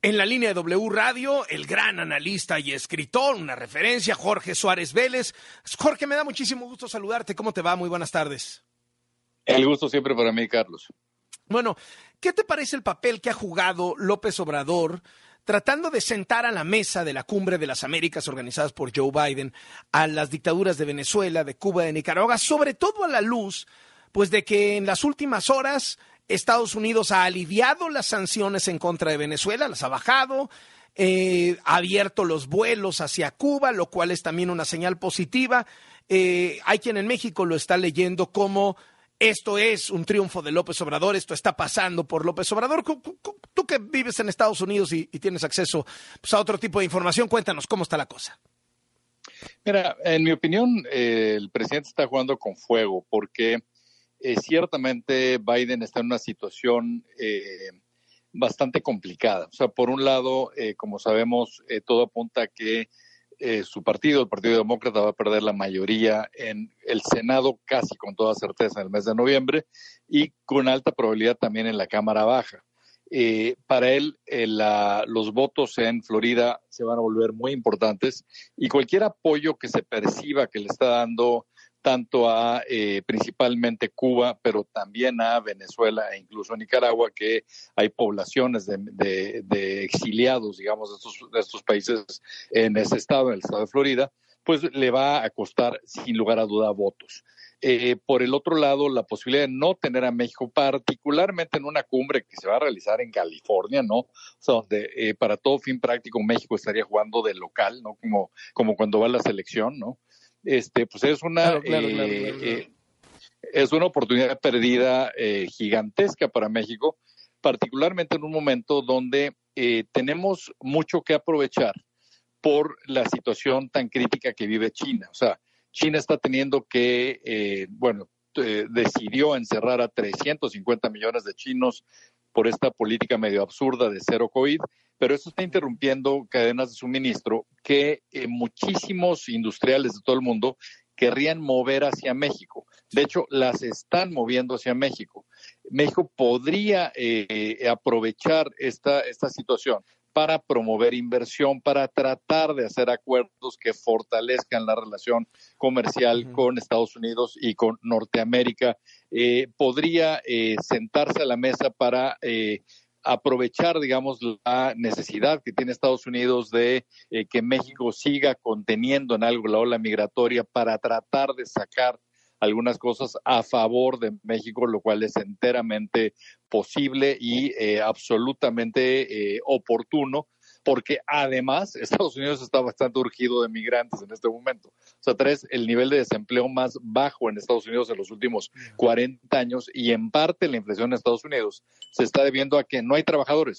En la línea de W Radio, el gran analista y escritor, una referencia, Jorge Suárez Vélez. Jorge, me da muchísimo gusto saludarte. ¿Cómo te va? Muy buenas tardes. El gusto siempre para mí, Carlos. Bueno, ¿qué te parece el papel que ha jugado López Obrador tratando de sentar a la mesa de la Cumbre de las Américas organizadas por Joe Biden a las dictaduras de Venezuela, de Cuba, de Nicaragua, sobre todo a la luz, pues de que en las últimas horas Estados Unidos ha aliviado las sanciones en contra de Venezuela, las ha bajado, ha abierto los vuelos hacia Cuba, lo cual es también una señal positiva. Hay quien en México lo está leyendo como esto es un triunfo de López Obrador, esto está pasando por López Obrador. Tú que vives en Estados Unidos y tienes acceso pues, a otro tipo de información, cuéntanos cómo está la cosa. Mira, en mi opinión, el presidente está jugando con fuego porque ciertamente Biden está en una situación bastante complicada. O sea, por un lado, como sabemos, todo apunta a que su partido, el Partido Demócrata, va a perder la mayoría en el Senado casi con toda certeza en el mes de noviembre y con alta probabilidad también en la Cámara Baja. Para él, los votos en Florida se van a volver muy importantes y cualquier apoyo que se perciba que le está dando tanto a principalmente Cuba, pero también a Venezuela e incluso a Nicaragua, que hay poblaciones de exiliados, digamos, de estos países en ese estado, en el estado de Florida, pues le va a costar sin lugar a duda votos. Por el otro lado, la posibilidad de no tener a México, particularmente en una cumbre que se va a realizar en California, ¿no? O sea, donde para todo fin práctico México estaría jugando de local, ¿no? Como cuando va la selección, ¿no? Pues es una Claro. es una oportunidad perdida gigantesca para México, particularmente en un momento donde tenemos mucho que aprovechar por la situación tan crítica que vive China. O sea, China está teniendo que, decidió encerrar a 350 millones de chinos por esta política medio absurda de cero COVID, pero eso está interrumpiendo cadenas de suministro que muchísimos industriales de todo el mundo querrían mover hacia México. De hecho, las están moviendo hacia México. México podría aprovechar esta situación para promover inversión, para tratar de hacer acuerdos que fortalezcan la relación comercial con Estados Unidos y con Norteamérica. Podría sentarse a la mesa para aprovechar, digamos, la necesidad que tiene Estados Unidos de que México siga conteniendo en algo la ola migratoria para tratar de sacar algunas cosas a favor de México, lo cual es enteramente posible y absolutamente oportuno, porque además Estados Unidos está bastante urgido de migrantes en este momento. O sea, el nivel de desempleo más bajo en Estados Unidos en los últimos 40 años y en parte la inflación en Estados Unidos se está debiendo a que no hay trabajadores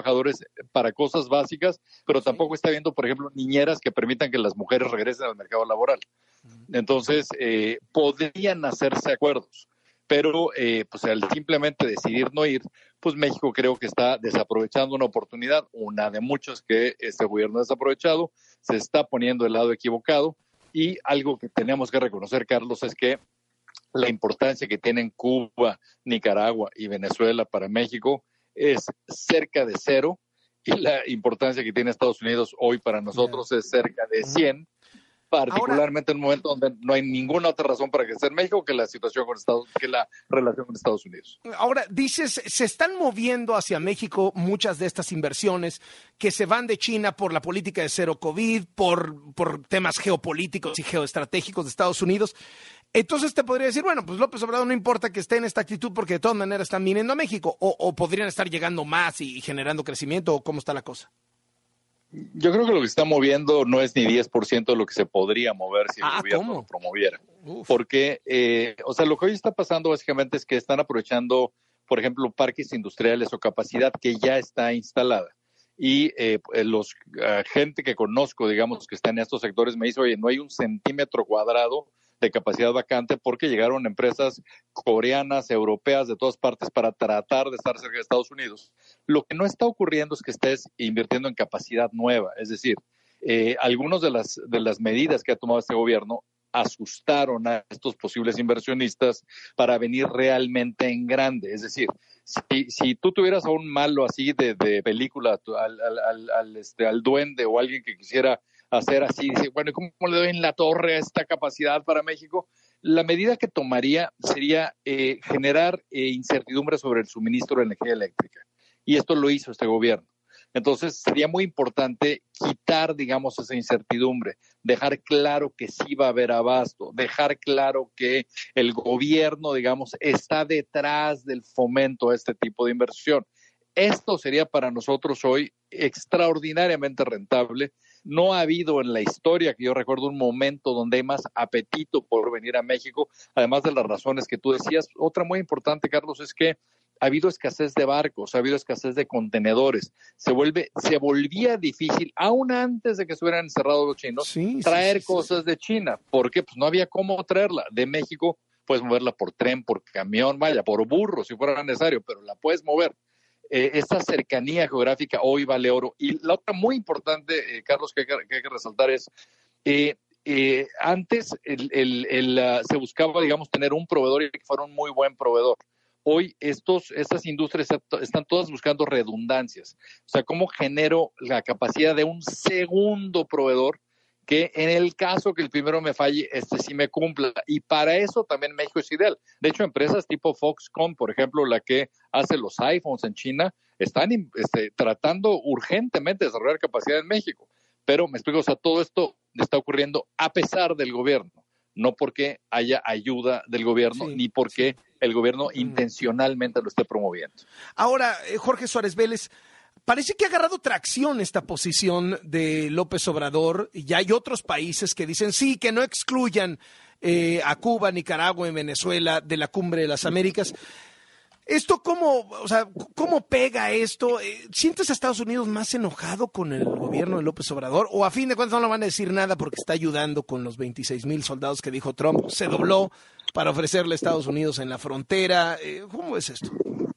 para cosas básicas, pero tampoco está habiendo, por ejemplo, niñeras que permitan que las mujeres regresen al mercado laboral. Entonces, podrían hacerse acuerdos, pero pues al simplemente decidir no ir, pues México creo que está desaprovechando una oportunidad, una de muchas que este gobierno ha desaprovechado, se está poniendo del lado equivocado y algo que tenemos que reconocer, Carlos, es que la importancia que tienen Cuba, Nicaragua y Venezuela para México es cerca de 0 y la importancia que tiene Estados Unidos hoy para nosotros es cerca de 100. Particularmente en un momento donde no hay ninguna otra razón para crecer México que la situación que la relación con Estados Unidos. Ahora, dices, se están moviendo hacia México muchas de estas inversiones que se van de China por la política de cero COVID, por temas geopolíticos y geoestratégicos de Estados Unidos. Entonces te podría decir, bueno, pues López Obrador no importa que esté en esta actitud porque de todas maneras están viniendo a México, o podrían estar llegando más y generando crecimiento, o cómo está la cosa. Yo creo que lo que se está moviendo no es ni 10% de lo que se podría mover si el gobierno lo promoviera. Porque, lo que hoy está pasando básicamente es que están aprovechando, por ejemplo, parques industriales o capacidad que ya está instalada. Y gente que conozco, digamos, que está en estos sectores, me dice, oye, no hay un centímetro cuadrado de capacidad vacante porque llegaron empresas coreanas, europeas, de todas partes para tratar de estar cerca de Estados Unidos. Lo que no está ocurriendo es que estés invirtiendo en capacidad nueva, es decir, algunas de las medidas que ha tomado este gobierno asustaron a estos posibles inversionistas para venir realmente en grande. Es decir, si tú tuvieras a un malo así de película, al duende o alguien que quisiera hacer así, dice, bueno, ¿cómo le doy en la torre a esta capacidad para México? La medida que tomaría sería generar incertidumbre sobre el suministro de energía eléctrica. Y esto lo hizo este gobierno. Entonces, sería muy importante quitar, digamos, esa incertidumbre, dejar claro que sí va a haber abasto, dejar claro que el gobierno, digamos, está detrás del fomento a este tipo de inversión. Esto sería para nosotros hoy extraordinariamente rentable. No ha habido en la historia, que yo recuerdo, un momento donde hay más apetito por venir a México, además de las razones que tú decías. Otra muy importante, Carlos, es que ha habido escasez de barcos, ha habido escasez de contenedores. Se volvía difícil, aún antes de que estuvieran encerrados los chinos, traer cosas de China, porque pues no había cómo traerla. De México puedes moverla por tren, por camión, vaya, por burro, si fuera necesario, pero la puedes mover. Esta cercanía geográfica hoy vale oro. Y la otra muy importante, Carlos, que hay que resaltar es, antes se buscaba, digamos, tener un proveedor y que fuera un muy buen proveedor. Hoy estas industrias están todas buscando redundancias. O sea, ¿cómo genero la capacidad de un segundo proveedor que en el caso que el primero me falle, sí me cumpla? Y para eso también México es ideal. De hecho, empresas tipo Foxconn, por ejemplo, la que hace los iPhones en China, están tratando urgentemente de desarrollar capacidad en México. Pero me explico, o sea, todo esto está ocurriendo a pesar del gobierno, no porque haya ayuda del gobierno, ni porque el gobierno intencionalmente lo esté promoviendo. Ahora, Jorge Suárez Vélez, parece que ha agarrado tracción esta posición de López Obrador, y ya hay otros países que dicen sí, que no excluyan a Cuba, Nicaragua y Venezuela de la Cumbre de las Américas. ¿Esto cómo pega esto? ¿Sientes a Estados Unidos más enojado con el gobierno de López Obrador? ¿O a fin de cuentas no le van a decir nada porque está ayudando con los 26,000 soldados que dijo Trump? Se dobló para ofrecerle a Estados Unidos en la frontera. ¿Cómo es esto?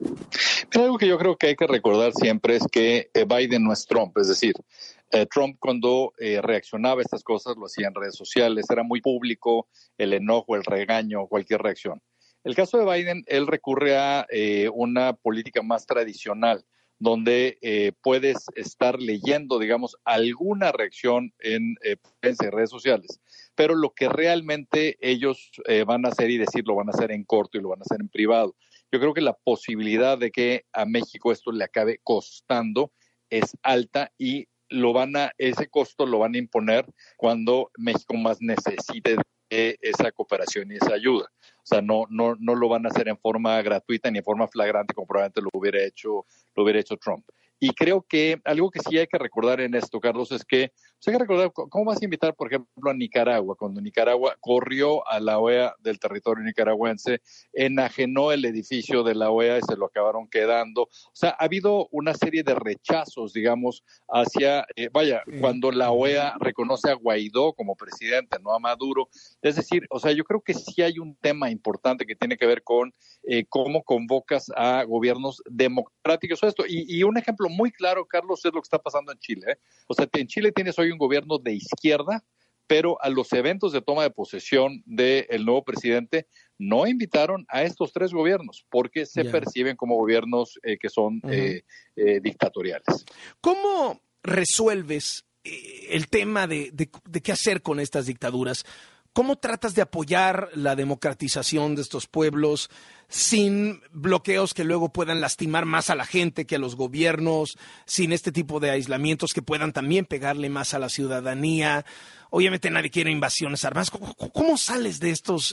Pero algo que yo creo que hay que recordar siempre es que Biden no es Trump. Es decir, Trump cuando reaccionaba a estas cosas lo hacía en redes sociales, era muy público el enojo, el regaño, cualquier reacción. El caso de Biden, él recurre a una política más tradicional, donde puedes estar leyendo, digamos, alguna reacción en prensa y redes sociales, pero lo que realmente ellos van a hacer y decir lo van a hacer en corto y lo van a hacer en privado. Yo creo que la posibilidad de que a México esto le acabe costando es alta y ese costo lo van a imponer cuando México más necesite esa cooperación y esa ayuda. O sea, no lo van a hacer en forma gratuita ni en forma flagrante como probablemente lo hubiera hecho Trump. Y creo que algo que sí hay que recordar en esto, Carlos, es que hay que recordar cómo vas a invitar, por ejemplo, a Nicaragua, cuando Nicaragua corrió a la OEA del territorio nicaragüense, enajenó el edificio de la OEA y se lo acabaron quedando. O sea, ha habido una serie de rechazos, digamos, hacia, cuando la OEA reconoce a Guaidó como presidente, no a Maduro. Es decir, o sea, yo creo que sí hay un tema importante que tiene que ver con cómo convocas a gobiernos democráticos. Y un ejemplo muy claro, Carlos, es lo que está pasando en Chile. O sea, en Chile tienes hoy un gobierno de izquierda, pero a los eventos de toma de posesión del nuevo presidente no invitaron a estos tres gobiernos porque se perciben como gobiernos que son dictatoriales. ¿Cómo resuelves el tema de qué hacer con estas dictaduras? ¿Cómo tratas de apoyar la democratización de estos pueblos sin bloqueos que luego puedan lastimar más a la gente que a los gobiernos, sin este tipo de aislamientos que puedan también pegarle más a la ciudadanía? Obviamente nadie quiere invasiones armadas. ¿Cómo sales de estos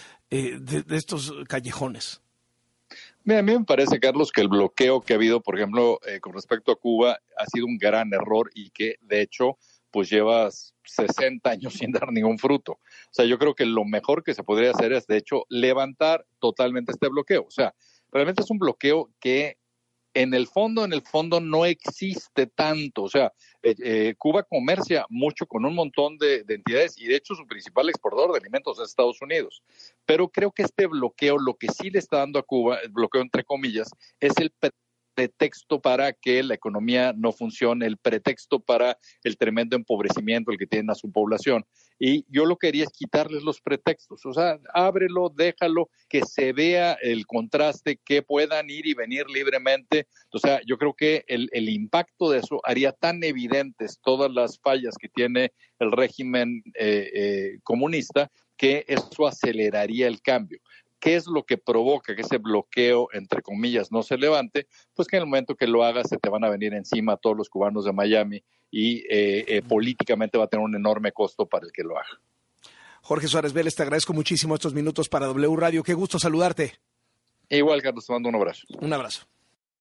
callejones? Mira, a mí me parece, Carlos, que el bloqueo que ha habido, por ejemplo, con respecto a Cuba, ha sido un gran error y que, de hecho, pues lleva 60 años sin dar ningún fruto. O sea, yo creo que lo mejor que se podría hacer es, de hecho, levantar totalmente este bloqueo. O sea, realmente es un bloqueo que en el fondo no existe tanto. O sea, Cuba comercia mucho con un montón de entidades y de hecho su principal exportador de alimentos es Estados Unidos. Pero creo que este bloqueo, lo que sí le está dando a Cuba, el bloqueo entre comillas, es el pretexto para que la economía no funcione, el pretexto para el tremendo empobrecimiento el que tiene a su población. Y yo lo que quería es quitarles los pretextos, o sea, ábrelo, déjalo, que se vea el contraste, que puedan ir y venir libremente. O sea, yo creo que el impacto de eso haría tan evidentes todas las fallas que tiene el régimen comunista, que eso aceleraría el cambio. ¿Qué es lo que provoca que ese bloqueo, entre comillas, no se levante? Pues que en el momento que lo hagas se te van a venir encima todos los cubanos de Miami y políticamente va a tener un enorme costo para el que lo haga. Jorge Suárez Vélez, te agradezco muchísimo estos minutos para W Radio. Qué gusto saludarte. Igual, Carlos, te mando un abrazo. Un abrazo.